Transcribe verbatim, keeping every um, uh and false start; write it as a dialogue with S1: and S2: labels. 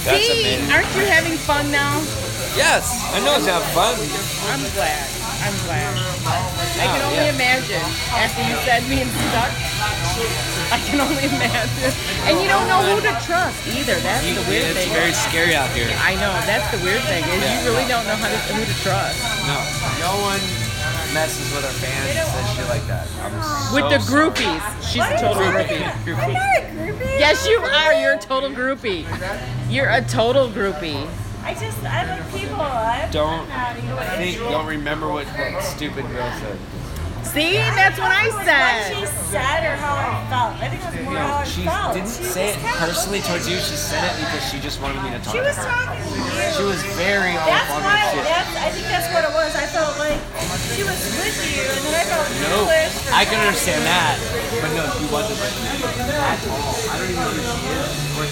S1: That's
S2: See,
S1: amazing.
S2: aren't you having fun now?
S1: Yes, I know it's not fun.
S2: I'm glad. I'm glad. I can
S1: Oh,
S2: only
S1: yeah.
S2: imagine. After you said being stuck, I can only imagine. And you don't know who to trust either. That's the weird
S1: It's
S2: thing.
S1: very scary out here.
S2: I know. That's the weird thing is
S1: Yeah.
S2: you really don't know how to, who to trust.
S1: No, no one messes with our fans and says shit like that. I'm
S2: With
S1: so
S2: the
S1: sorry.
S2: groupies. She's a total groupie.
S3: I'm not a groupie.
S2: Yes, you are. You're a total groupie. You're a total groupie.
S3: I just, I like people. I
S1: Don't
S3: not even what
S1: think, don't remember what that stupid girl said.
S2: See, that's what I
S3: What she
S2: said.
S3: said or how I felt. I think it was more
S1: No,
S3: how I
S1: she
S3: felt.
S1: didn't
S3: She
S1: say
S3: was
S1: it
S3: kind of-
S1: personally towards you. She said it because she just wanted me to talk.
S3: She was talking to you.
S1: She was very all
S3: That's
S1: up on
S3: why.
S1: my shit.
S3: That's, I think that's what it was. I felt like she was with you, and then I felt
S1: No,
S3: foolish. for
S1: I can
S3: not-
S1: understand that, but no, she wasn't with me at all. I don't even know who she is.